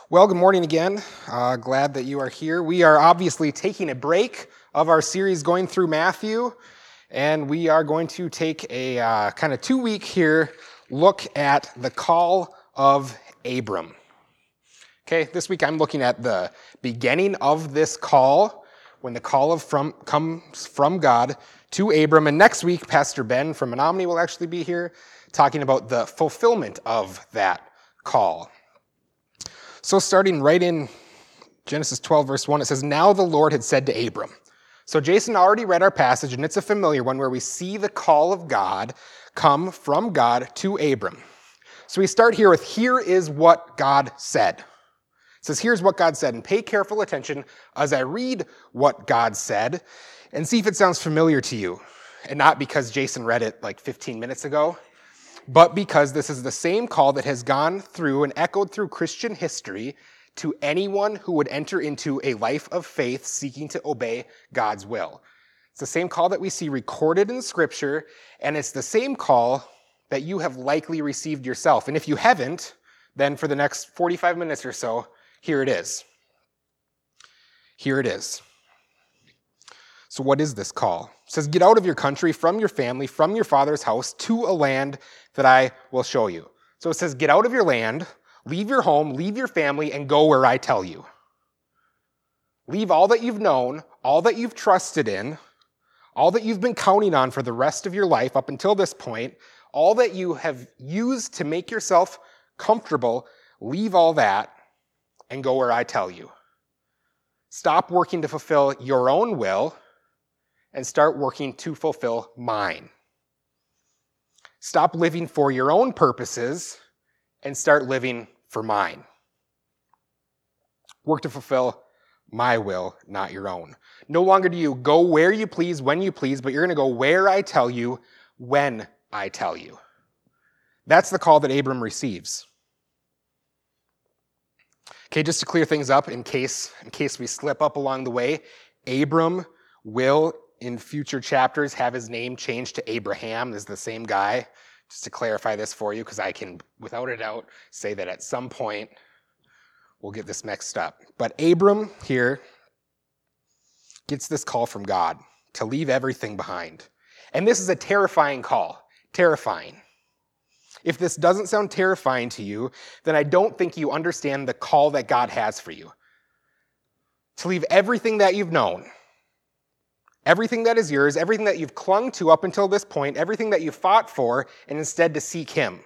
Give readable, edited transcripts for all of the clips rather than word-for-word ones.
Well, good morning again. Glad that you are here. We are obviously taking a break of our series going through Matthew, and we are going to take a kind of 2-week here look at the call of Abram. Okay, this week I'm looking at the beginning of this call, when the call comes from God to Abram, and next week Pastor Ben from Menominee will actually be here talking about the fulfillment of that call. So starting right in Genesis 12, verse 1, it says, "Now the Lord had said to Abram." So Jason already read our passage, and it's a familiar one where we see the call of God come from God to Abram. So we start here with, here is what God said. It says, here's what God said, and pay careful attention as I read what God said and see if it sounds familiar to you. And not because Jason read it like 15 minutes ago, but because this is the same call that has gone through and echoed through Christian history to anyone who would enter into a life of faith seeking to obey God's will. It's the same call that we see recorded in Scripture, and it's the same call that you have likely received yourself. And if you haven't, then for the next 45 minutes or so, here it is. Here it is. So what is this call? It says, get out of your country, from your family, from your father's house, to a land that I will show you. So it says, get out of your land, leave your home, leave your family, and go where I tell you. Leave all that you've known, all that you've trusted in, all that you've been counting on for the rest of your life up until this point, all that you have used to make yourself comfortable, leave all that and go where I tell you. Stop working to fulfill your own will and start working to fulfill mine. Stop living for your own purposes and start living for mine. Work to fulfill my will, not your own. No longer do you go where you please, when you please, but you're going to go where I tell you, when I tell you. That's the call that Abram receives. Okay, just to clear things up in case we slip up along the way, Abram will in future chapters have his name changed to Abraham. This is the same guy. Just to clarify this for you, because I can, without a doubt, say that at some point we'll get this mixed up. But Abram here gets this call from God to leave everything behind. And this is a terrifying call. Terrifying. If this doesn't sound terrifying to you, then I don't think you understand the call that God has for you. To leave everything that you've known, everything that is yours, everything that you've clung to up until this point, everything that you fought for, and instead to seek Him.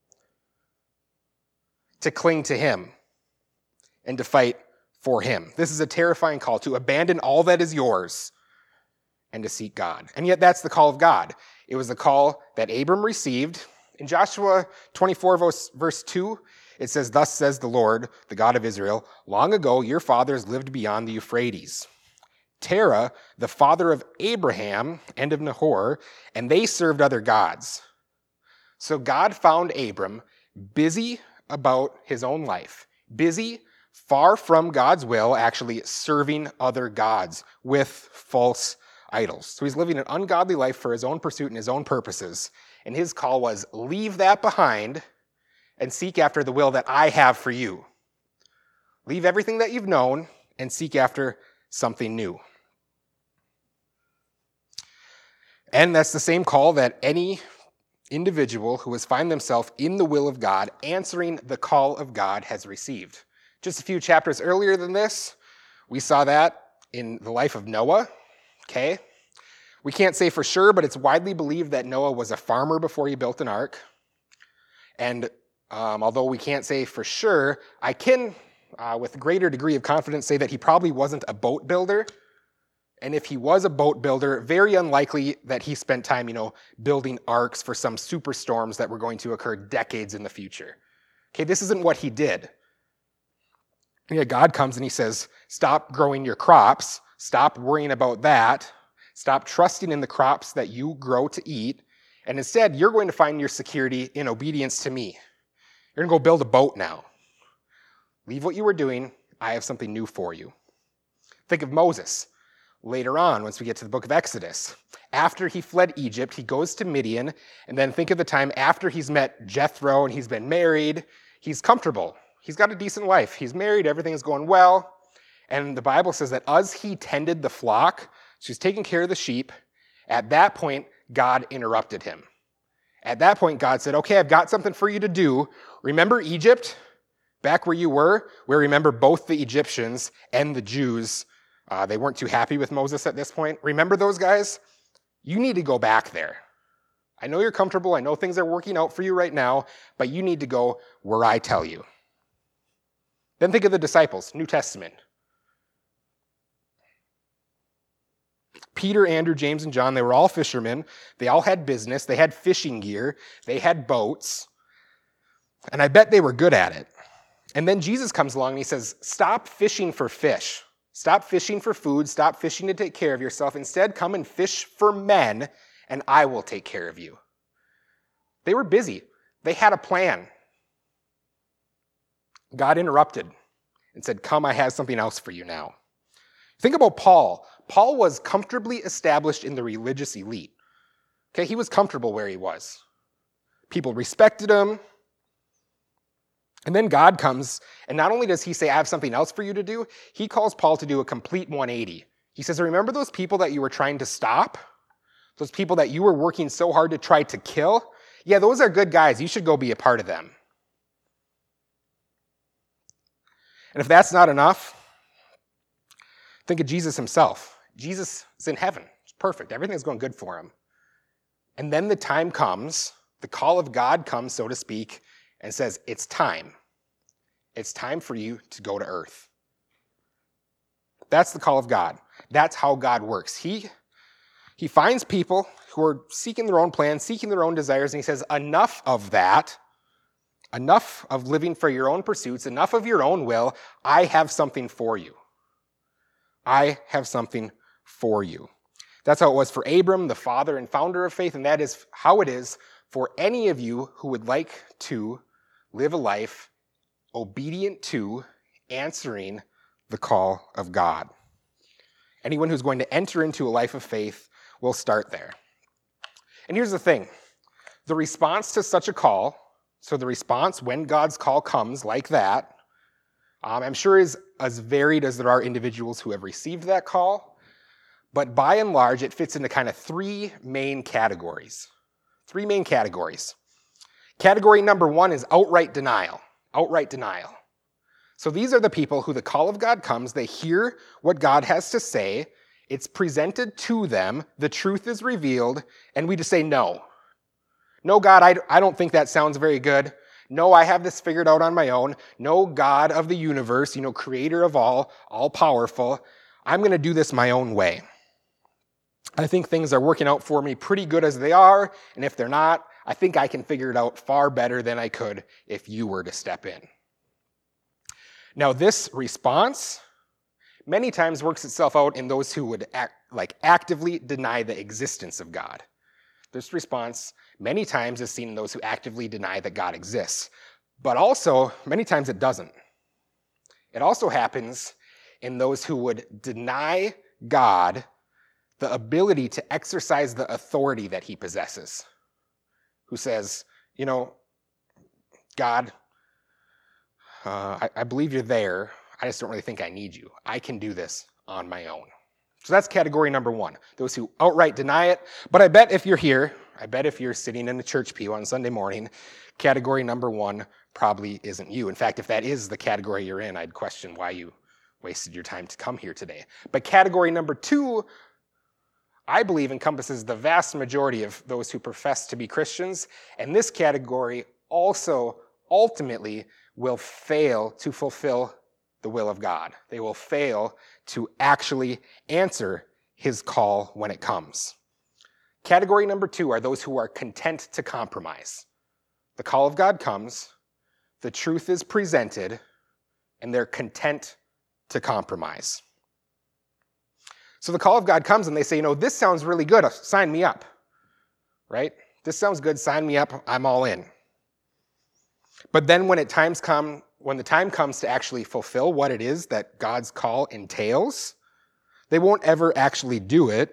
To cling to Him and to fight for Him. This is a terrifying call to abandon all that is yours and to seek God. And yet that's the call of God. It was the call that Abram received. In Joshua 24, verse 2, it says, "Thus says the Lord, the God of Israel, long ago your fathers lived beyond the Euphrates. Terah, the father of Abraham and of Nahor, and they served other gods." So God found Abram busy about his own life, busy, far from God's will, actually serving other gods with false idols. So he's living an ungodly life for his own pursuit and his own purposes. And his call was, leave that behind and seek after the will that I have for you. Leave everything that you've known and seek after something new. And that's the same call that any individual who has found themselves in the will of God, answering the call of God, has received. Just a few chapters earlier than this, we saw that in the life of Noah. Okay? We can't say for sure, but it's widely believed that Noah was a farmer before he built an ark. And although we can't say for sure, I can, with a greater degree of confidence, say that he probably wasn't a boat builder. And if he was a boat builder, very unlikely that he spent time, building arks for some superstorms that were going to occur decades in the future. Okay, this isn't what he did. Yeah, God comes and he says, stop growing your crops, stop worrying about that, stop trusting in the crops that you grow to eat, and instead you're going to find your security in obedience to me. You're going to go build a boat now. Leave what you were doing, I have something new for you. Think of Moses. Later on, once we get to the book of Exodus, after he fled Egypt, he goes to Midian, and then think of the time after he's met Jethro and he's been married, he's comfortable. He's got a decent life. He's married, everything is going well. And the Bible says that as he tended the flock, so he's taking care of the sheep, at that point, God interrupted him. At that point, God said, okay, I've got something for you to do. Remember Egypt, back where you were? Where remember both the Egyptians and the Jews, they weren't too happy with Moses at this point. Remember those guys? You need to go back there. I know you're comfortable. I know things are working out for you right now, but you need to go where I tell you. Then think of the disciples, New Testament. Peter, Andrew, James, and John, they were all fishermen. They all had business. They had fishing gear. They had boats. And I bet they were good at it. And then Jesus comes along and he says, stop fishing for fish. Stop fishing for food. Stop fishing to take care of yourself. Instead, come and fish for men, and I will take care of you. They were busy. They had a plan. God interrupted and said, come, I have something else for you now. Think about Paul. Paul was comfortably established in the religious elite. Okay, he was comfortable where he was. People respected him. And then God comes, and not only does he say, I have something else for you to do, he calls Paul to do a complete 180. He says, remember those people that you were trying to stop? Those people that you were working so hard to try to kill? Yeah, those are good guys. You should go be a part of them. And if that's not enough, think of Jesus himself. Jesus is in heaven. It's perfect. Everything's going good for him. And then the time comes, the call of God comes, so to speak, and says, it's time. It's time for you to go to earth. That's the call of God. That's how God works. He finds people who are seeking their own plans, seeking their own desires, and he says, enough of that, enough of living for your own pursuits, enough of your own will. I have something for you. I have something for you. That's how it was for Abram, the father and founder of faith, and that is how it is for any of you who would like to live a life obedient to, answering the call of God. Anyone who's going to enter into a life of faith will start there. And here's the thing. The response to such a call, so the response when God's call comes like that, I'm sure is as varied as there are individuals who have received that call, but by and large, it fits into kind of three main categories. Three main categories. Category number one is outright denial. Outright denial. So these are the people who the call of God comes, they hear what God has to say, it's presented to them, the truth is revealed, and we just say no. No, God, I don't think that sounds very good. No, I have this figured out on my own. No, God of the universe, creator of all powerful, I'm going to do this my own way. I think things are working out for me pretty good as they are, and if they're not, I think I can figure it out far better than I could if you were to step in. Now, this response many times works itself out in those who would actively deny the existence of God. This response many times is seen in those who actively deny that God exists, but also many times it doesn't. It also happens in those who would deny God the ability to exercise the authority that he possesses. Who says, God, I believe you're there. I just don't really think I need you. I can do this on my own. So that's category number one, those who outright deny it. But I bet if you're here, I bet if you're sitting in a church pew on Sunday morning, category number one probably isn't you. In fact, if that is the category you're in, I'd question why you wasted your time to come here today. But category number two, I believe, encompasses the vast majority of those who profess to be Christians, and this category also ultimately will fail to fulfill the will of God. They will fail to actually answer his call when it comes. Category number two are those who are content to compromise. The call of God comes, the truth is presented, and they're content to compromise. So the call of God comes and they say, this sounds really good. Sign me up, right? This sounds good. Sign me up. I'm all in. But then when the time comes to actually fulfill what it is that God's call entails, they won't ever actually do it.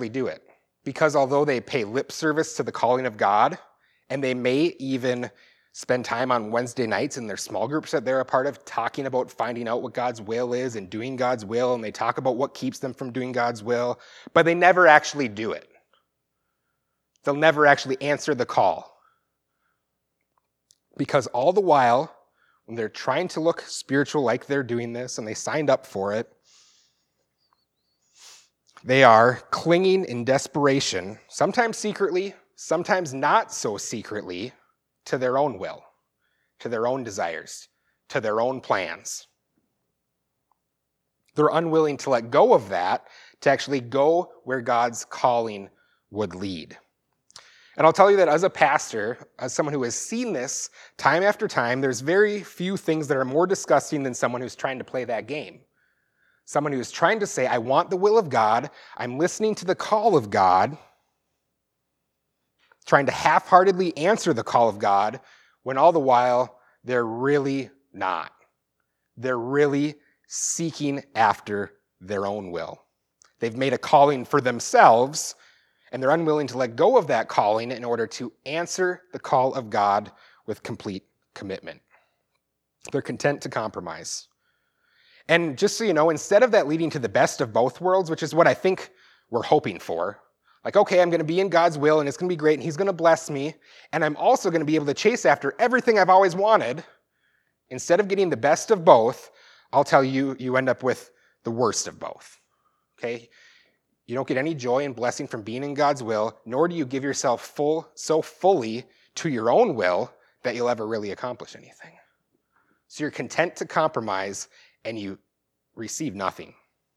Because although they pay lip service to the calling of God, and they may even spend time on Wednesday nights in their small groups that they're a part of, talking about finding out what God's will is and doing God's will, and they talk about what keeps them from doing God's will, but they never actually do it. They'll never actually answer the call. Because all the while, when they're trying to look spiritual like they're doing this, and they signed up for it, they are clinging in desperation, sometimes secretly, sometimes not so secretly, to their own will, to their own desires, to their own plans. They're unwilling to let go of that to actually go where God's calling would lead. And I'll tell you that as a pastor, as someone who has seen this time after time, there's very few things that are more disgusting than someone who's trying to play that game. Someone who's trying to say, I want the will of God, I'm listening to the call of God, trying to half-heartedly answer the call of God, when all the while, they're really not. They're really seeking after their own will. They've made a calling for themselves, and they're unwilling to let go of that calling in order to answer the call of God with complete commitment. They're content to compromise. And just so you know, instead of that leading to the best of both worlds, which is what I think we're hoping for, like, okay, I'm going to be in God's will, and it's going to be great, and he's going to bless me, and I'm also going to be able to chase after everything I've always wanted. Instead of getting the best of both, I'll tell you, you end up with the worst of both. Okay? You don't get any joy and blessing from being in God's will, nor do you give yourself so fully to your own will that you'll ever really accomplish anything. So you're content to compromise, and you receive nothing.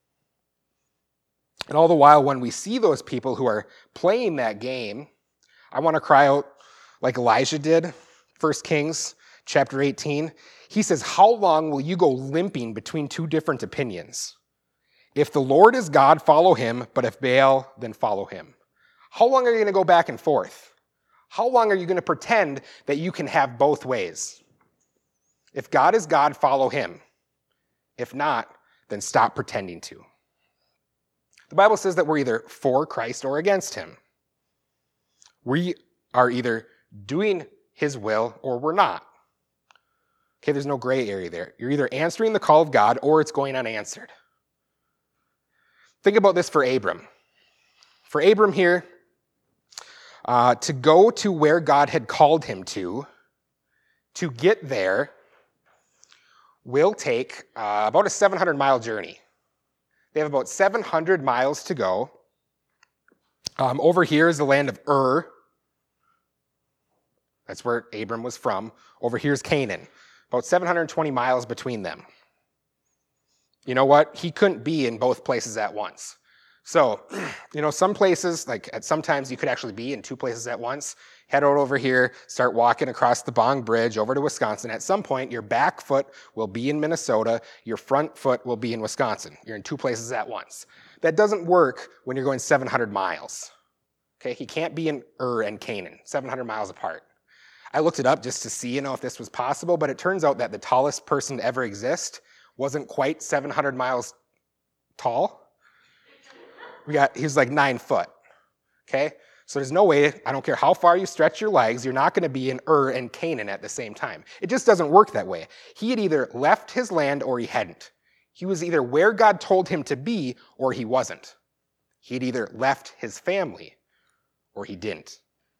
And all the while, when we see those people who are playing that game, I want to cry out like Elijah did, 1 Kings chapter 18. He says, how long will you go limping between two different opinions? If the Lord is God, follow him, but if Baal, then follow him. How long are you going to go back and forth? How long are you going to pretend that you can have both ways? If God is God, follow him. If not, then stop pretending to. The Bible says that we're either for Christ or against him. We are either doing his will or we're not. Okay, there's no gray area there. You're either answering the call of God or it's going unanswered. Think about this for Abram. For Abram here, to go to where God had called him to get there, will take about a 700-mile journey. They have about 700 miles to go. Over here is the land of Ur. That's where Abram was from. Over here is Canaan. About 720 miles between them. You know what? He couldn't be in both places at once. So, some places, sometimes you could actually be in two places at once. Head out over here, start walking across the Bong Bridge over to Wisconsin. At some point, your back foot will be in Minnesota. Your front foot will be in Wisconsin. You're in two places at once. That doesn't work when you're going 700 miles. Okay, he can't be in Ur and Canaan, 700 miles apart. I looked it up just to see, if this was possible, but it turns out that the tallest person to ever exist wasn't quite 700 miles tall. He was like 9 foot. Okay? So there's no way, I don't care how far you stretch your legs, you're not going to be in Ur and Canaan at the same time. It just doesn't work that way. He had either left his land or he hadn't. He was either where God told him to be or he wasn't. He had either left his family or he didn't.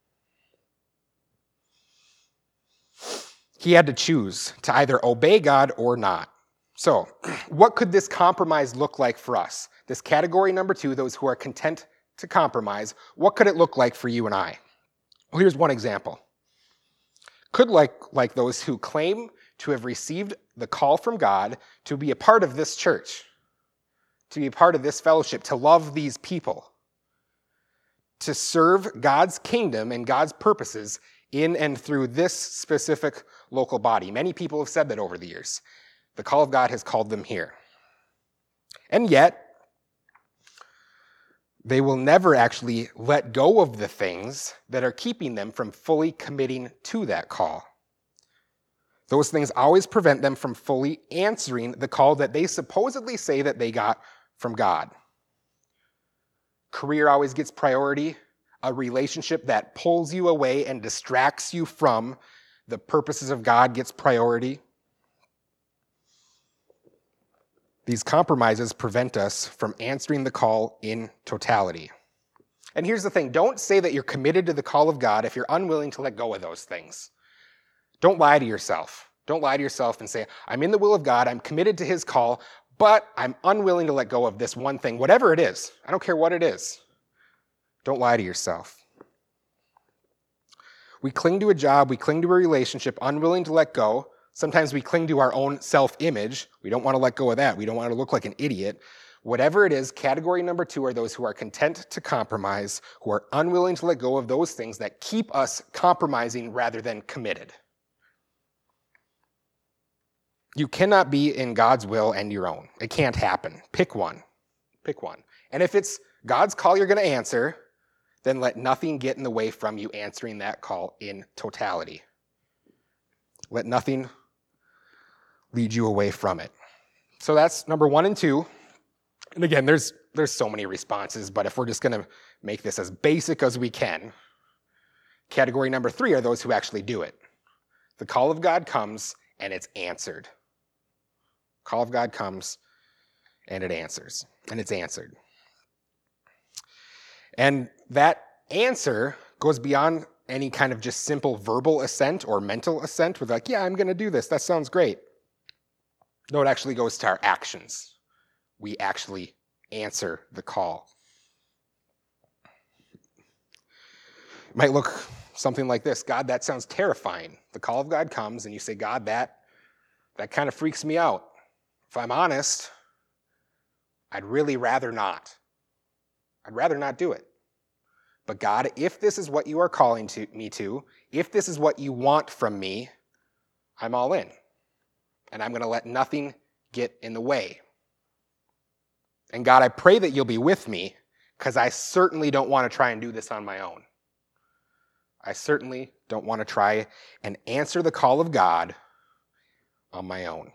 He had to choose to either obey God or not. So, what could this compromise look like for us? This category number 2, those who are content to compromise, what could it look like for you and I? Well, here's one example. Could like those who claim to have received the call from God to be a part of this church, to be a part of this fellowship, to love these people, to serve God's kingdom and God's purposes in and through this specific local body. Many people have said that over the years. The call of God has called them here. And yet, they will never actually let go of the things that are keeping them from fully committing to that call. Those things always prevent them from fully answering the call that they supposedly say that they got from God. Career always gets priority. A relationship that pulls you away and distracts you from the purposes of God gets priority. These compromises prevent us from answering the call in totality. And here's the thing, don't say that you're committed to the call of God if you're unwilling to let go of those things. Don't lie to yourself. Don't lie to yourself and say, I'm in the will of God, I'm committed to his call, but I'm unwilling to let go of this one thing, whatever it is. I don't care what it is. Don't lie to yourself. We cling to a job, we cling to a relationship, unwilling to let go. Sometimes we cling to our own self-image. We don't want to let go of that. We don't want to look like an idiot. Whatever it is, category number 2 are those who are content to compromise, who are unwilling to let go of those things that keep us compromising rather than committed. You cannot be in God's will and your own. It can't happen. Pick one. Pick one. And if it's God's call you're going to answer, then let nothing get in the way from you answering that call in totality. Let nothing lead you away from it. So that's number 1 and 2. And again, there's so many responses, but if we're just going to make this as basic as we can, category number 3 are those who actually do it. The call of God comes and it's answered. Call of God comes and it answers, and it's answered. And that answer goes beyond any kind of just simple verbal assent or mental assent with like, yeah, I'm going to do this. That sounds great. No, it actually goes to our actions. We actually answer the call. It might look something like this. God, that sounds terrifying. The call of God comes and you say, God, that kind of freaks me out. If I'm honest, I'd really rather not. I'd rather not do it. But God, if this is what you are calling me to, if this is what you want from me, I'm all in. And I'm going to let nothing get in the way. And God, I pray that you'll be with me, because I certainly don't want to try and do this on my own. I certainly don't want to try and answer the call of God on my own.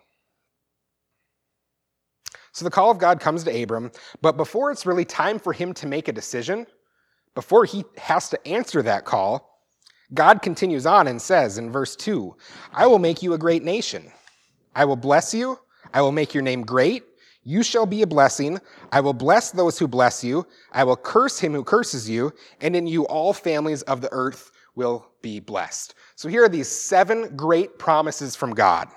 So the call of God comes to Abram, but before it's really time for him to make a decision, before he has to answer that call, God continues on and says in verse 2, I will make you a great nation. I will bless you. I will make your name great. You shall be a blessing. I will bless those who bless you. I will curse him who curses you. And in you all families of the earth will be blessed. So here are these 7 great promises from God.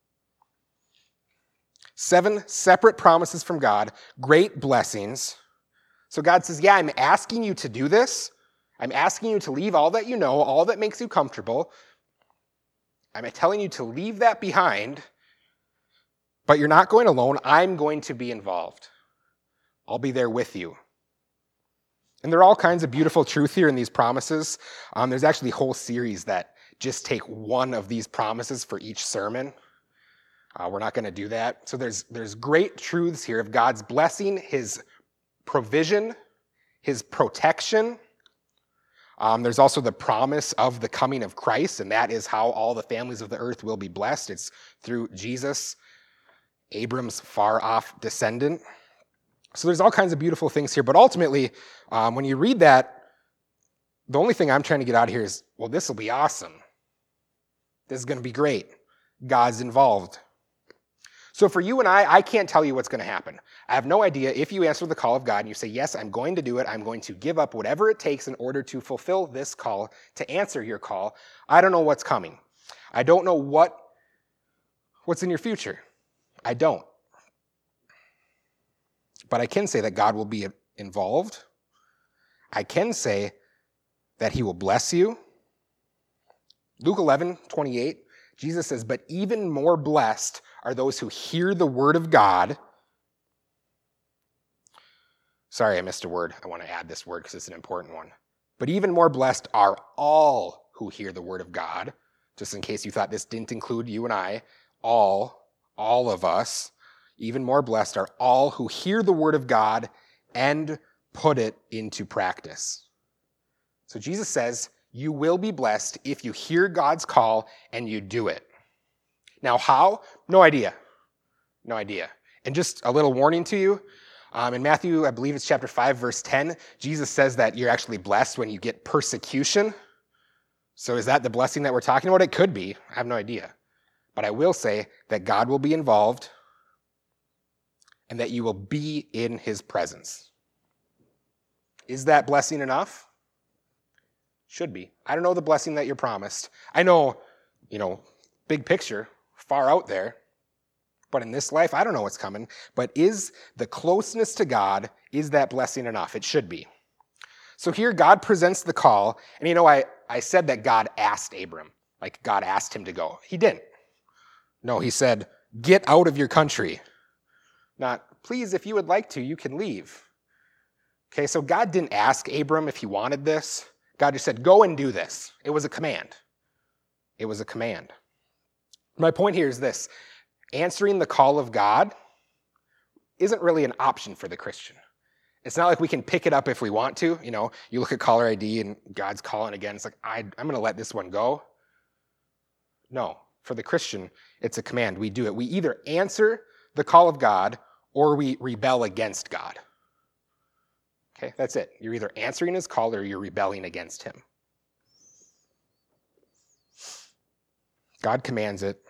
7 separate promises from God, great blessings. So God says, yeah, I'm asking you to do this. I'm asking you to leave all that you know, all that makes you comfortable. I'm telling you to leave that behind, but you're not going alone. I'm going to be involved. I'll be there with you. And there are all kinds of beautiful truth here in these promises. There's actually a whole series that just take one of these promises for each sermon. We're not going to do that. So there's great truths here of God's blessing, his provision, his protection. There's also the promise of the coming of Christ, and that is how all the families of the earth will be blessed. It's through Jesus, Abram's far-off descendant. So there's all kinds of beautiful things here, but ultimately, when you read that, the only thing I'm trying to get out of here is, well, this will be awesome. This is going to be great. God's involved. So for you and I can't tell you what's going to happen. I have no idea if you answer the call of God and you say, yes, I'm going to do it. I'm going to give up whatever it takes in order to fulfill this call, to answer your call. I don't know what's coming. I don't know what's in your future. I don't. But I can say that God will be involved. I can say that he will bless you. Luke 11:28, Jesus says, but even more blessed are those who hear the word of God. Sorry, I missed a word. I want to add this word because it's an important one. But even more blessed are all who hear the word of God. Just in case you thought this didn't include you and I, all of us. Even more blessed are all who hear the word of God and put it into practice. So Jesus says, you will be blessed if you hear God's call and you do it. Now, how? No idea. No idea. And just a little warning to you. In Matthew, I believe it's chapter 5, verse 10, Jesus says that you're actually blessed when you get persecution. So is that the blessing that we're talking about? It could be. I have no idea. But I will say that God will be involved and that you will be in his presence. Is that blessing enough? Should be. I don't know the blessing that you're promised. I know, big picture, far out there. But in this life, I don't know what's coming. But is the closeness to God, is that blessing enough? It should be. So here God presents the call. And I said that God asked Abram. Like God asked him to go. He didn't. No, he said, get out of your country. Not, please, if you would like to, you can leave. Okay, so God didn't ask Abram if he wanted this. God just said, go and do this. It was a command. It was a command. My point here is this. Answering the call of God isn't really an option for the Christian. It's not like we can pick it up if we want to. You look at caller ID and God's calling again. It's like, I'm going to let this one go. No, for the Christian, it's a command. We do it. We either answer the call of God or we rebel against God. Okay, that's it. You're either answering his call or you're rebelling against him. God commands it.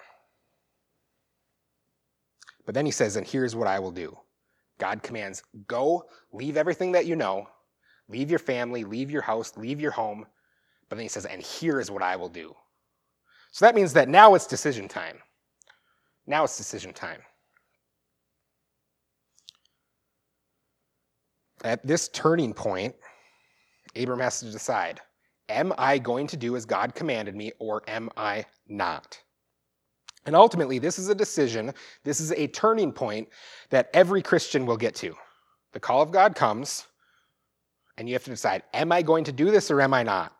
But then he says, and here's what I will do. God commands, go, leave everything that you know, leave your family, leave your house, leave your home. But then he says, and here is what I will do. So that means that now it's decision time. Now it's decision time. At this turning point, Abram has to decide, am I going to do as God commanded me or am I not? And ultimately, this is a decision, this is a turning point that every Christian will get to. The call of God comes, and you have to decide, am I going to do this or am I not?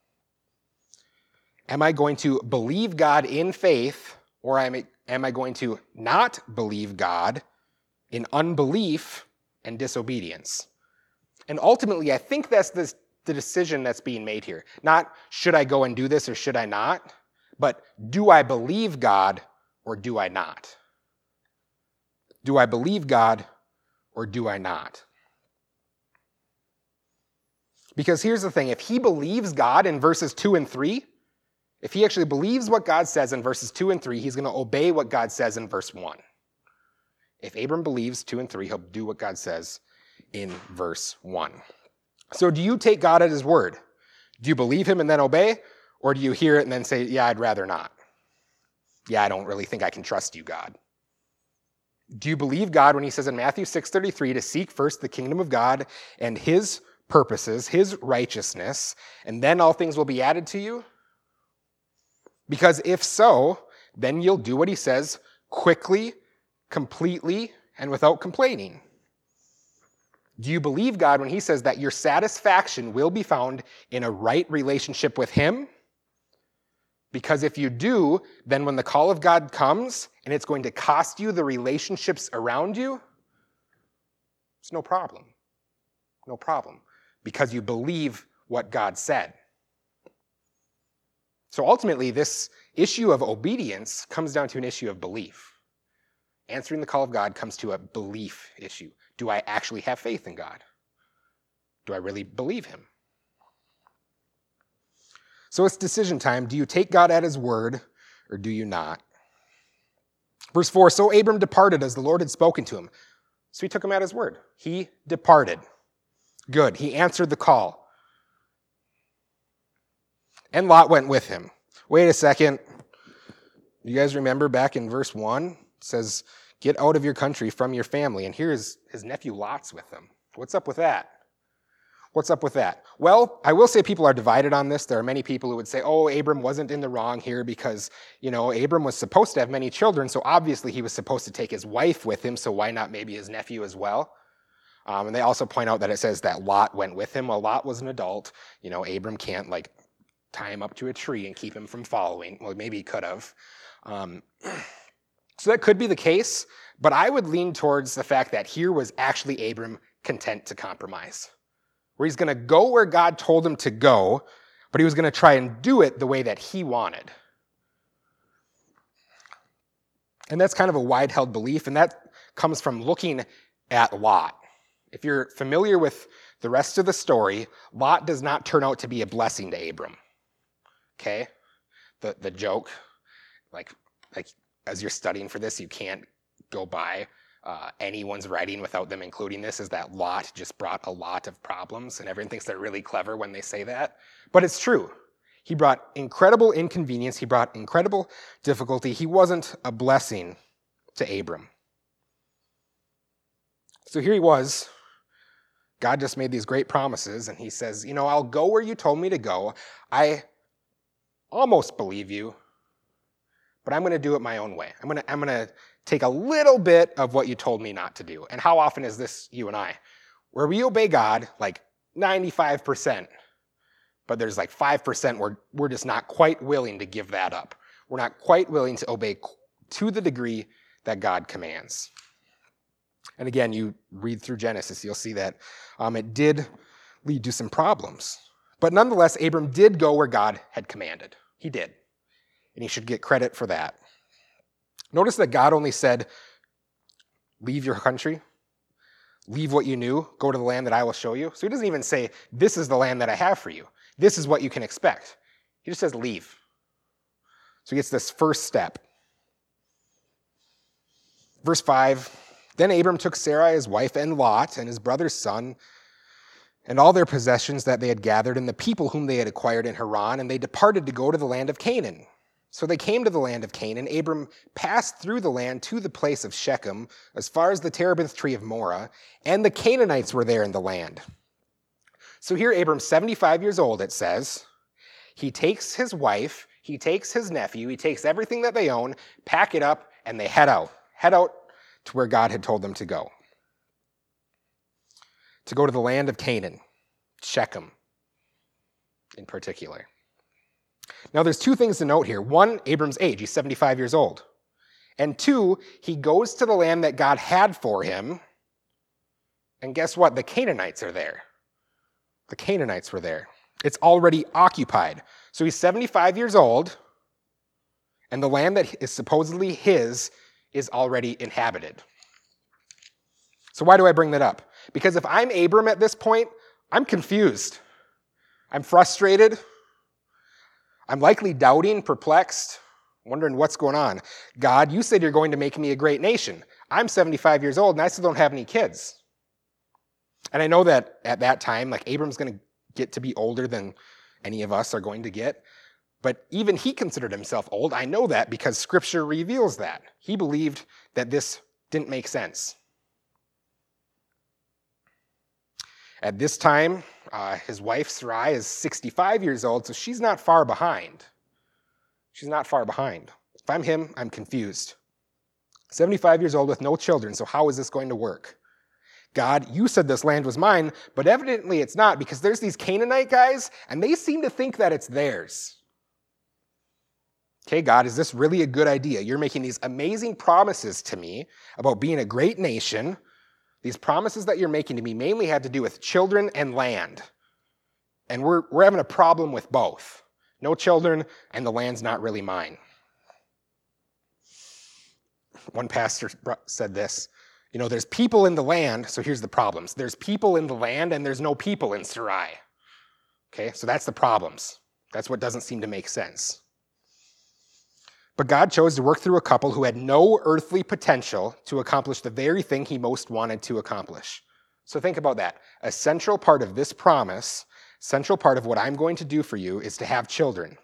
Am I going to believe God in faith, or am I going to not believe God in unbelief and disobedience? And ultimately, I think that's the decision that's being made here. Not, should I go and do this or should I not? But do I believe God or do I not? Do I believe God or do I not? Because here's the thing, if he believes God in verses 2 and 3, if he actually believes what God says in verses 2 and 3, he's going to obey what God says in verse 1. If Abram believes 2 and 3, he'll do what God says in verse 1. So do you take God at his word? Do you believe him and then obey? Or do you hear it and then say, yeah, I'd rather not? Yeah, I don't really think I can trust you, God. Do you believe God when he says in Matthew 6:33 to seek first the kingdom of God and his purposes, his righteousness, and then all things will be added to you? Because if so, then you'll do what he says quickly, completely, and without complaining. Do you believe God when he says that your satisfaction will be found in a right relationship with him? Because if you do, then when the call of God comes and it's going to cost you the relationships around you, it's no problem. No problem. Because you believe what God said. So ultimately, this issue of obedience comes down to an issue of belief. Answering the call of God comes to a belief issue. Do I actually have faith in God? Do I really believe him? So it's decision time. Do you take God at his word or do you not? Verse 4, so Abram departed as the Lord had spoken to him. So he took him at his word. He departed. Good. He answered the call. And Lot went with him. Wait a second. You guys remember back in verse 1? It says, get out of your country from your family. And here's his nephew Lot's with him. What's up with that? What's up with that? Well, I will say people are divided on this. There are many people who would say, oh, Abram wasn't in the wrong here because, Abram was supposed to have many children, so obviously he was supposed to take his wife with him, so why not maybe his nephew as well? And they also point out that it says that Lot went with him. Well, Lot was an adult. Abram can't, tie him up to a tree and keep him from following. Well, maybe he could have. So that could be the case, but I would lean towards the fact that here was actually Abram content to compromise. Where he's going to go where God told him to go, but he was going to try and do it the way that he wanted. And that's kind of a wide-held belief, and that comes from looking at Lot. If you're familiar with the rest of the story, Lot does not turn out to be a blessing to Abram. okay? The joke, like as you're studying for this, you can't go by anyone's writing without them including this, is that Lot just brought a lot of problems, and everyone thinks they're really clever when they say that. But it's true. He brought incredible inconvenience. He brought incredible difficulty. He wasn't a blessing to Abram. So here he was. God just made these great promises, and he says, I'll go where you told me to go. I almost believe you, but I'm going to do it my own way. I'm going to take a little bit of what you told me not to do. And how often is this you and I? Where we obey God like 95%, but there's like 5% where we're just not quite willing to give that up. We're not quite willing to obey to the degree that God commands. And again, you read through Genesis, you'll see that it did lead to some problems. But nonetheless, Abram did go where God had commanded. He did. And he should get credit for that. Notice that God only said, leave your country, leave what you knew, go to the land that I will show you. So he doesn't even say, this is the land that I have for you. This is what you can expect. He just says, leave. So he gets this first step. Verse 5, then Abram took Sarai his wife and Lot and his brother's son and all their possessions that they had gathered and the people whom they had acquired in Haran, and they departed to go to the land of Canaan. So they came to the land of Canaan. Abram passed through the land to the place of Shechem, as far as the terebinth tree of Moreh, and the Canaanites were there in the land. So here Abram's 75 years old, it says. He takes his wife, he takes his nephew, he takes everything that they own, pack it up, and they head out to where God had told them to go to the land of Canaan, Shechem in particular. Now, there's two things to note here. One, Abram's age. He's 75 years old. And two, he goes to the land that God had for him. And guess what? The Canaanites are there. The Canaanites were there. It's already occupied. So he's 75 years old, and the land that is supposedly his is already inhabited. So why do I bring that up? Because if I'm Abram at this point, I'm confused. I'm frustrated. I'm likely doubting, perplexed, wondering what's going on. God, you said you're going to make me a great nation. I'm 75 years old and I still don't have any kids. And I know that at that time, like Abram's going to get to be older than any of us are going to get. But even he considered himself old. I know that because Scripture reveals that. He believed that this didn't make sense. At this time, his wife Sarai is 65 years old, so she's not far behind. She's not far behind. If I'm him, I'm confused. 75 years old with no children, so how is this going to work? God, you said this land was mine, but evidently it's not, because there's these Canaanite guys, and they seem to think that it's theirs. Okay, God, is this really a good idea? You're making these amazing promises to me about being a great nation. These promises that you're making to me mainly had to do with children and land. And we're having a problem with both. No children, and the land's not really mine. One pastor said this, there's people in the land, so here's the problems. There's people in the land, and there's no people in Sarai. Okay, so that's the problems. That's what doesn't seem to make sense. But God chose to work through a couple who had no earthly potential to accomplish the very thing he most wanted to accomplish. So think about that. A central part of this promise, central part of what I'm going to do for you is to have children.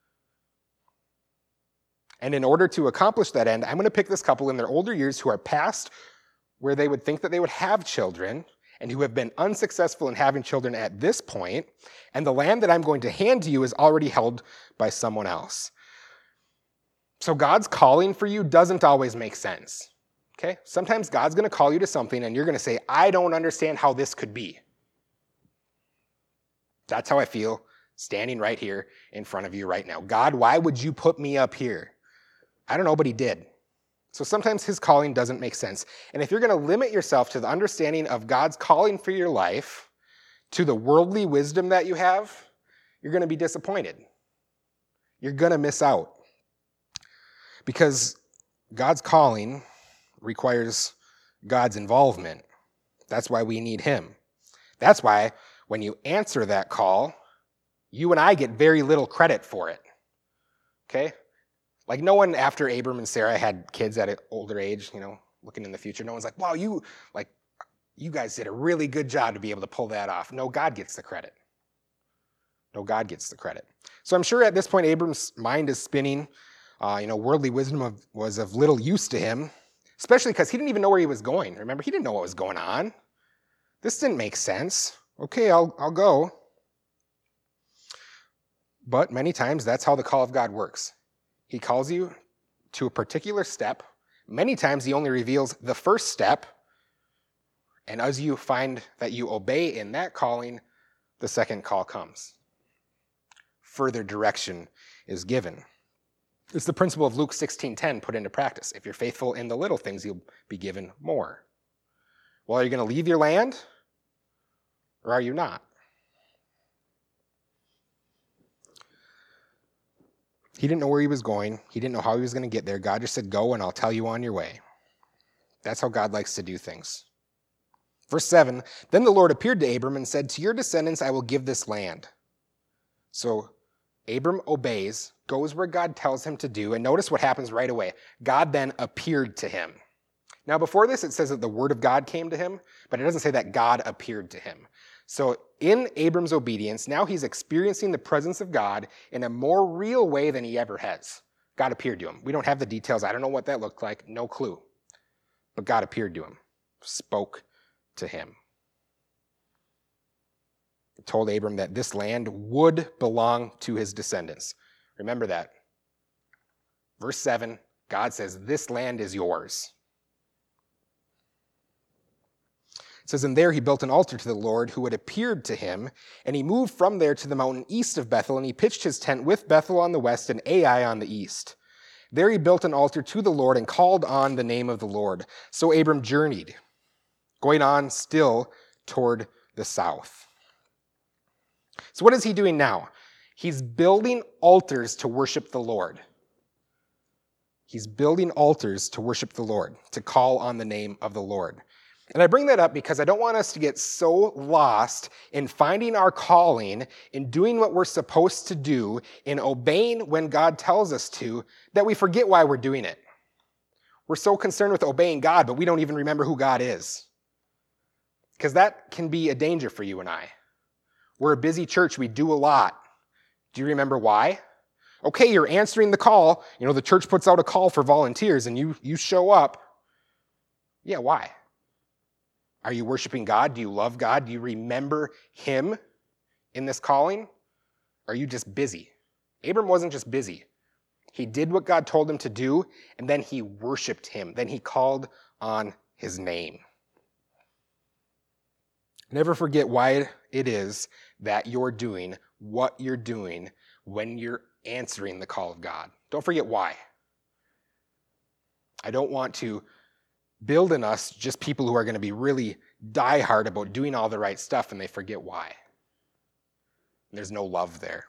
And in order to accomplish that end, I'm going to pick this couple in their older years who are past where they would think that they would have children and who have been unsuccessful in having children at this point, and the land that I'm going to hand to you is already held by someone else. So God's calling for you doesn't always make sense, okay? Sometimes God's going to call you to something and you're going to say, I don't understand how this could be. That's how I feel standing right here in front of you right now. God, why would you put me up here? I don't know, but he did. So sometimes his calling doesn't make sense. And if you're going to limit yourself to the understanding of God's calling for your life, to the worldly wisdom that you have, you're going to be disappointed. You're going to miss out. Because God's calling requires God's involvement. That's why we need him. That's why when you answer that call, you and I get very little credit for it. Okay? Like no one after Abram and Sarah had kids at an older age, looking in the future, no one's like, wow, you guys did a really good job to be able to pull that off. No, God gets the credit. No, God gets the credit. So I'm sure at this point, Abram's mind is spinning. Worldly wisdom was of little use to him, especially because he didn't even know where he was going. Remember, he didn't know what was going on. This didn't make sense. Okay, I'll go. But many times, that's how the call of God works. He calls you to a particular step. Many times, he only reveals the first step. And as you find that you obey in that calling, the second call comes. Further direction is given. It's the principle of Luke 16:10 put into practice. If you're faithful in the little things, you'll be given more. Well, are you going to leave your land? Or are you not? He didn't know where he was going. He didn't know how he was going to get there. God just said, go and I'll tell you on your way. That's how God likes to do things. Verse 7, then the Lord appeared to Abram and said, to your descendants I will give this land. So Abram obeys, goes where God tells him to do, and notice what happens right away. God then appeared to him. Now before this, it says that the word of God came to him, but it doesn't say that God appeared to him. So in Abram's obedience, now he's experiencing the presence of God in a more real way than he ever has. God appeared to him. We don't have the details. I don't know what that looked like. No clue. But God appeared to him, spoke to him. He told Abram that this land would belong to his descendants. Remember that. Verse 7, God says, this land is yours. It says, and there he built an altar to the Lord who had appeared to him, and he moved from there to the mountain east of Bethel, and he pitched his tent with Bethel on the west and Ai on the east. There he built an altar to the Lord and called on the name of the Lord. So Abram journeyed, going on still toward the south. So what is he doing now? He's building altars to worship the Lord. He's building altars to worship the Lord, to call on the name of the Lord. And I bring that up because I don't want us to get so lost in finding our calling, in doing what we're supposed to do, in obeying when God tells us to, that we forget why we're doing it. We're so concerned with obeying God, but we don't even remember who God is. Because that can be a danger for you and I. We're a busy church. We do a lot. Do you remember why? Okay, you're answering the call. The church puts out a call for volunteers and you show up. Yeah, why? Are you worshiping God? Do you love God? Do you remember him in this calling? Or are you just busy? Abram wasn't just busy. He did what God told him to do, and then he worshiped him. Then he called on his name. Never forget why it is that you're doing what you're doing when you're answering the call of God. Don't forget why. I don't want to build in us just people who are going to be really diehard about doing all the right stuff and they forget why. There's no love there.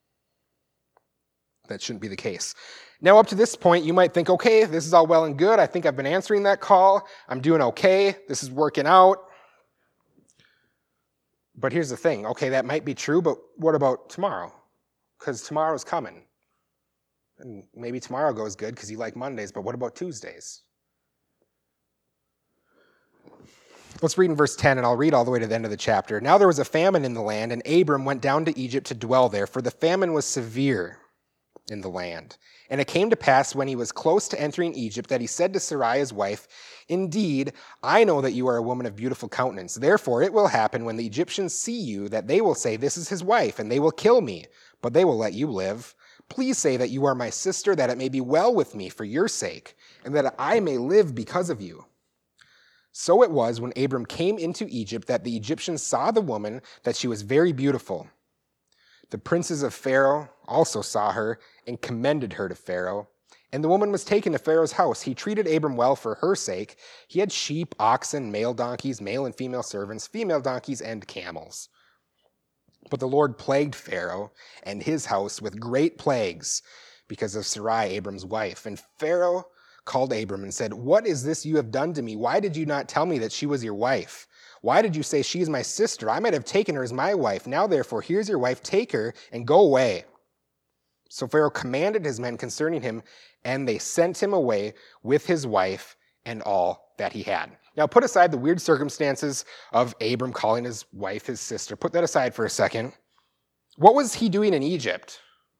That shouldn't be the case. Now, up to this point, you might think, okay, this is all well and good. I think I've been answering that call. I'm doing okay. This is working out. But here's the thing. Okay, that might be true, but what about tomorrow? Because tomorrow's coming. And maybe tomorrow goes good because you like Mondays, but what about Tuesdays? Let's read in verse 10, and I'll read all the way to the end of the chapter. Now there was a famine in the land, and Abram went down to Egypt to dwell there, for the famine was severe in the land. And it came to pass when he was close to entering Egypt that he said to Sarai his wife, indeed, I know that you are a woman of beautiful countenance. Therefore it will happen when the Egyptians see you that they will say, this is his wife, and they will kill me, but they will let you live. Please say that you are my sister, that it may be well with me for your sake, and that I may live because of you. So it was when Abram came into Egypt that the Egyptians saw the woman, that she was very beautiful. The princes of Pharaoh also saw her and commended her to Pharaoh. And the woman was taken to Pharaoh's house. He treated Abram well for her sake. He had sheep, oxen, male donkeys, male and female servants, female donkeys, and camels. But the Lord plagued Pharaoh and his house with great plagues because of Sarai, Abram's wife. And Pharaoh called Abram and said, what is this you have done to me? Why did you not tell me that she was your wife? Why did you say she is my sister? I might have taken her as my wife. Now therefore, here's your wife. Take her and go away." So Pharaoh commanded his men concerning him, and they sent him away with his wife and all that he had. Now put aside the weird circumstances of Abram calling his wife his sister. Put that aside for a second. What was he doing in Egypt?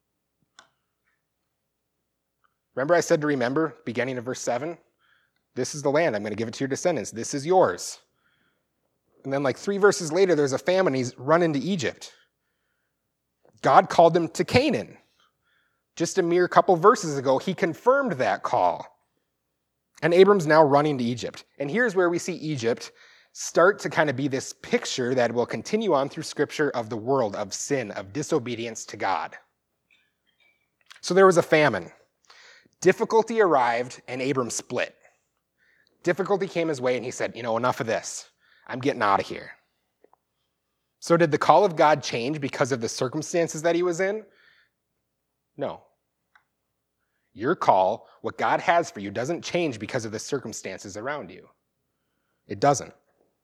Remember I said to remember, beginning of verse 7? This is the land. I'm going to give it to your descendants. This is yours. And then like 3 verses later, there's a famine. He's run into Egypt. God called him to Canaan. Just a mere couple verses ago, he confirmed that call. And Abram's now running to Egypt. And here's where we see Egypt start to kind of be this picture that will continue on through Scripture of the world, of sin, of disobedience to God. So there was a famine. Difficulty arrived, and Abram split. Difficulty came his way, and he said, enough of this. I'm getting out of here. So did the call of God change because of the circumstances that he was in? No. Your call, what God has for you, doesn't change because of the circumstances around you. It doesn't.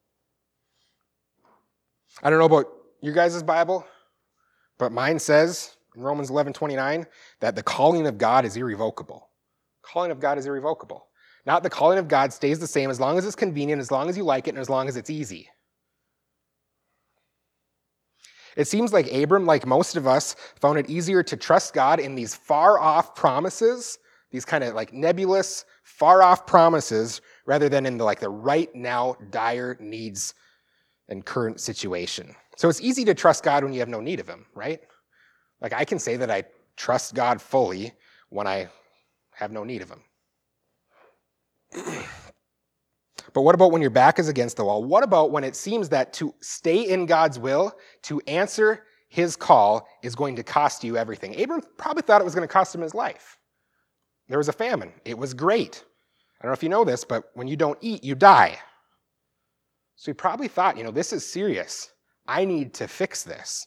I don't know about your guys' Bible, but mine says in Romans 11:29 that the calling of God is irrevocable. Calling of God is irrevocable. Not the calling of God stays the same as long as it's convenient, as long as you like it, and as long as it's easy. It seems like Abram, like most of us, found it easier to trust God in these far-off promises, these kind of like nebulous, far-off promises, rather than in the right now dire needs and current situation. So it's easy to trust God when you have no need of him, right? Like I can say that I trust God fully when I have no need of him. But what about when your back is against the wall? What about when it seems that to stay in God's will, to answer his call, is going to cost you everything? Abram probably thought it was going to cost him his life. There was a famine. It was great. I don't know if you know this, but when you don't eat, you die. So he probably thought, this is serious. I need to fix this.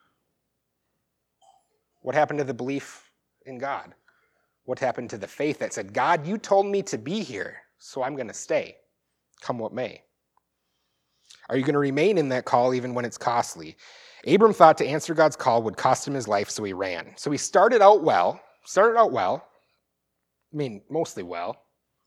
What happened to the belief in God? What happened to the faith that said, God, you told me to be here, so I'm going to stay, come what may? Are you going to remain in that call even when it's costly? Abram thought to answer God's call would cost him his life, so he ran. So he started out well. Mostly well.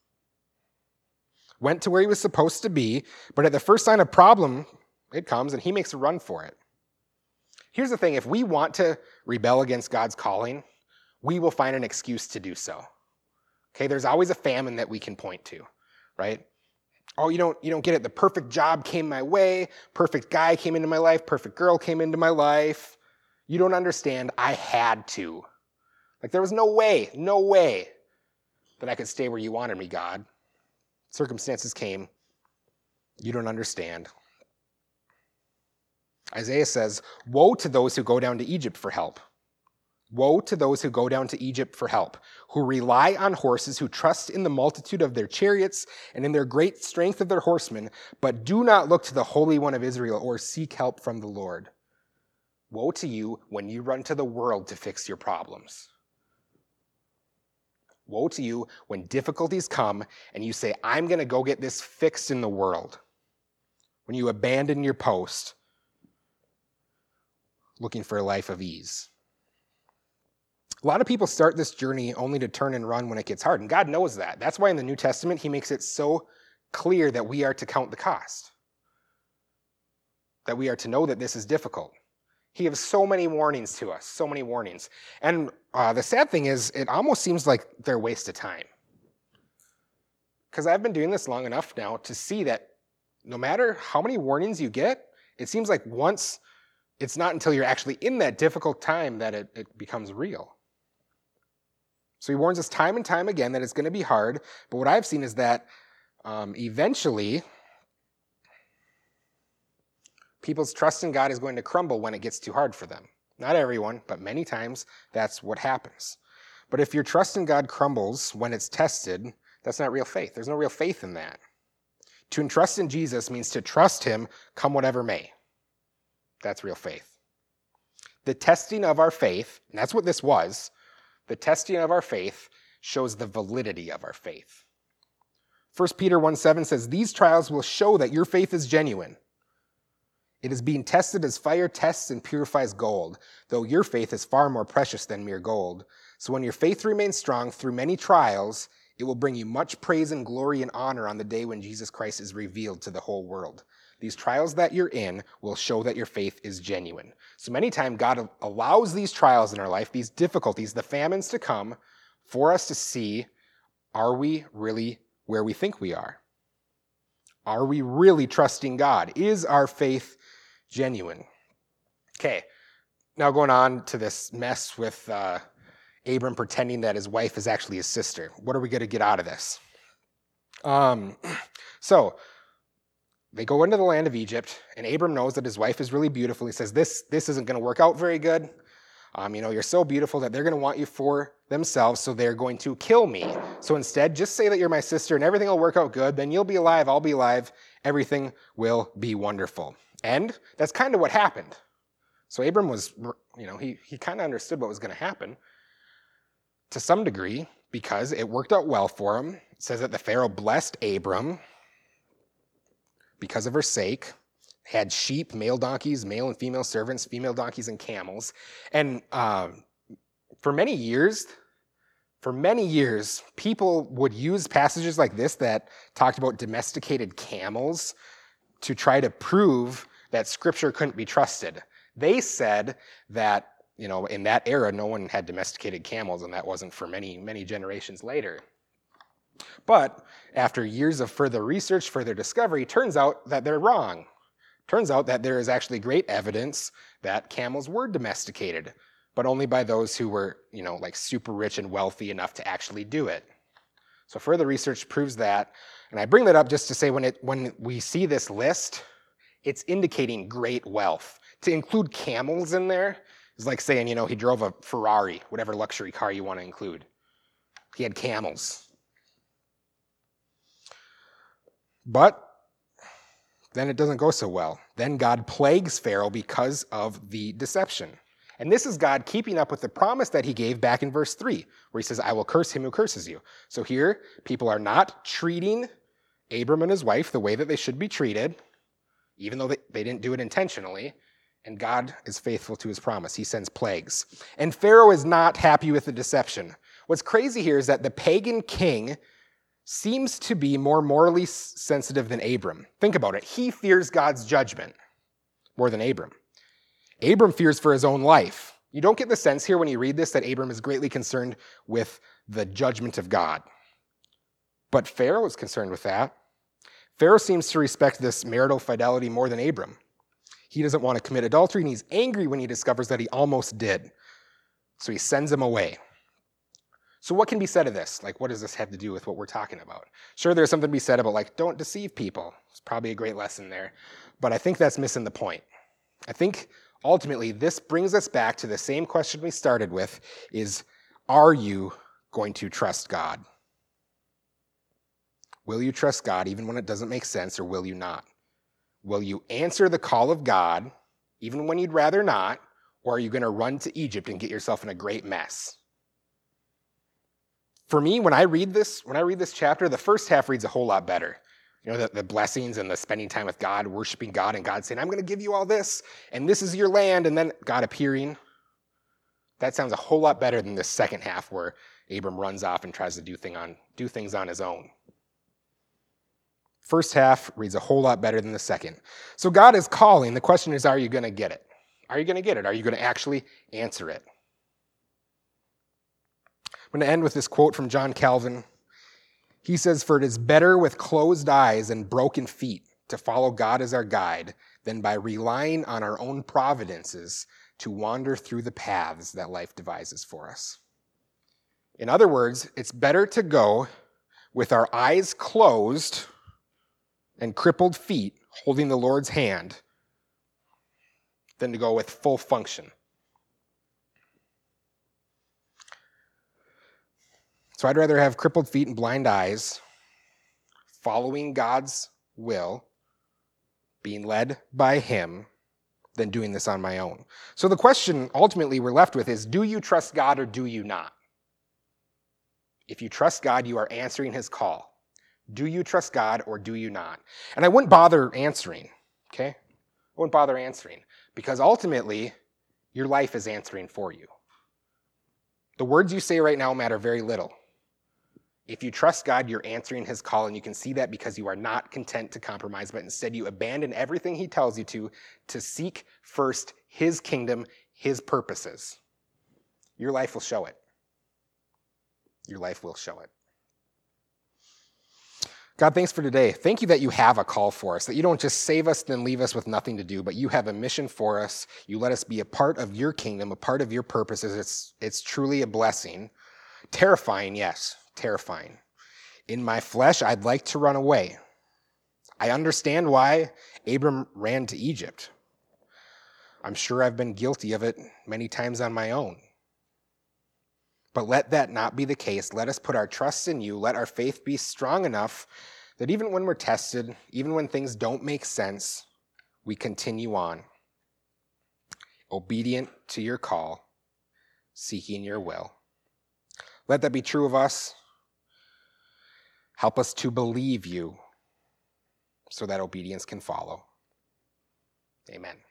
Went to where he was supposed to be, but at the first sign of problem, it comes, and he makes a run for it. Here's the thing. If we want to rebel against God's calling, we will find an excuse to do so. Okay, there's always a famine that we can point to, right? Oh, you don't get it. The perfect job came my way. Perfect guy came into my life. Perfect girl came into my life. You don't understand. I had to. There was no way that I could stay where you wanted me, God. Circumstances came. You don't understand. Isaiah says, woe to those who go down to Egypt for help. Woe to those who go down to Egypt for help, who rely on horses, who trust in the multitude of their chariots and in their great strength of their horsemen, but do not look to the Holy One of Israel or seek help from the Lord. Woe to you when you run to the world to fix your problems. Woe to you when difficulties come and you say, I'm going to go get this fixed in the world. When you abandon your post, looking for a life of ease. A lot of people start this journey only to turn and run when it gets hard, and God knows that. That's why in the New Testament, he makes it so clear that we are to count the cost, that we are to know that this is difficult. He gives so many warnings to us, so many warnings. And the sad thing is, it almost seems like they're a waste of time. Because I've been doing this long enough now to see that no matter how many warnings you get, it seems like once, it's not until you're actually in that difficult time that it becomes real. So he warns us time and time again that it's going to be hard. But what I've seen is that eventually people's trust in God is going to crumble when it gets too hard for them. Not everyone, but many times that's what happens. But if your trust in God crumbles when it's tested, that's not real faith. There's no real faith in that. To entrust in Jesus means to trust him come whatever may. That's real faith. The testing of our faith, and that's what this was, the testing of our faith shows the validity of our faith. 1 Peter 1:7 says, these trials will show that your faith is genuine. It is being tested as fire tests and purifies gold, though your faith is far more precious than mere gold. So when your faith remains strong through many trials, it will bring you much praise and glory and honor on the day when Jesus Christ is revealed to the whole world. These trials that you're in will show that your faith is genuine. So many times God allows these trials in our life, these difficulties, the famines to come for us to see, are we really where we think we are? Are we really trusting God? Is our faith genuine? Okay, now going on to this mess with Abram pretending that his wife is actually his sister. What are we going to get out of this? So they go into the land of Egypt, and Abram knows that his wife is really beautiful. He says, this isn't going to work out very good. You're so beautiful that they're going to want you for themselves, so they're going to kill me. So instead, just say that you're my sister, and everything will work out good. Then you'll be alive, I'll be alive. Everything will be wonderful. And that's kind of what happened. So Abram was, he kind of understood what was going to happen to some degree, because it worked out well for him. It says that the Pharaoh blessed Abram because of her sake, had sheep, male donkeys, male and female servants, female donkeys and camels. And for many years, people would use passages like this that talked about domesticated camels to try to prove that Scripture couldn't be trusted. They said that, in that era, no one had domesticated camels, and that wasn't for many, many generations later. But after years of further research, further discovery, turns out that they're wrong. Turns out that there is actually great evidence that camels were domesticated, but only by those who were, super rich and wealthy enough to actually do it. So further research proves that. And I bring that up just to say when we see this list, it's indicating great wealth. To include camels in there is like saying, he drove a Ferrari, whatever luxury car you want to include. He had camels. But then it doesn't go so well. Then God plagues Pharaoh because of the deception. And this is God keeping up with the promise that he gave back in verse 3, where he says, I will curse him who curses you. So here, people are not treating Abram and his wife the way that they should be treated, even though they didn't do it intentionally. And God is faithful to his promise. He sends plagues. And Pharaoh is not happy with the deception. What's crazy here is that the pagan king seems to be more morally sensitive than Abram. Think about it. He fears God's judgment more than Abram. Abram fears for his own life. You don't get the sense here when you read this that Abram is greatly concerned with the judgment of God. But Pharaoh is concerned with that. Pharaoh seems to respect this marital fidelity more than Abram. He doesn't want to commit adultery, and he's angry when he discovers that he almost did. So he sends him away. So what can be said of this? What does this have to do with what we're talking about? Sure, there's something to be said about, don't deceive people. It's probably a great lesson there. But I think that's missing the point. I think, ultimately, this brings us back to the same question we started with, is, are you going to trust God? Will you trust God even when it doesn't make sense, or will you not? Will you answer the call of God, even when you'd rather not, or are you going to run to Egypt and get yourself in a great mess? For me, when I read this chapter, the first half reads a whole lot better. The blessings and the spending time with God, worshiping God, and God saying, I'm going to give you all this, and this is your land, and then God appearing. That sounds a whole lot better than this second half where Abram runs off and tries to do things on his own. First half reads a whole lot better than the second. So God is calling. The question is, are you going to get it? Are you going to get it? Are you going to actually answer it? I'm going to end with this quote from John Calvin. He says, for it is better with closed eyes and broken feet to follow God as our guide than by relying on our own providences to wander through the paths that life devises for us. In other words, it's better to go with our eyes closed and crippled feet holding the Lord's hand than to go with full function. So I'd rather have crippled feet and blind eyes, following God's will, being led by him, than doing this on my own. So the question ultimately we're left with is, do you trust God or do you not? If you trust God, you are answering his call. Do you trust God or do you not? And I wouldn't bother answering, okay? I wouldn't bother answering, because ultimately, your life is answering for you. The words you say right now matter very little. If you trust God, you're answering his call, and you can see that because you are not content to compromise, but instead you abandon everything he tells you to seek first his kingdom, his purposes. Your life will show it. Your life will show it. God, thanks for today. Thank you that you have a call for us, that you don't just save us, then leave us with nothing to do, but you have a mission for us. You let us be a part of your kingdom, a part of your purposes. It's truly a blessing. Terrifying, yes, terrifying. In my flesh, I'd like to run away. I understand why Abram ran to Egypt. I'm sure I've been guilty of it many times on my own. But let that not be the case. Let us put our trust in you. Let our faith be strong enough that even when we're tested, even when things don't make sense, we continue on, obedient to your call, seeking your will. Let that be true of us. Help us to believe you so that obedience can follow. Amen.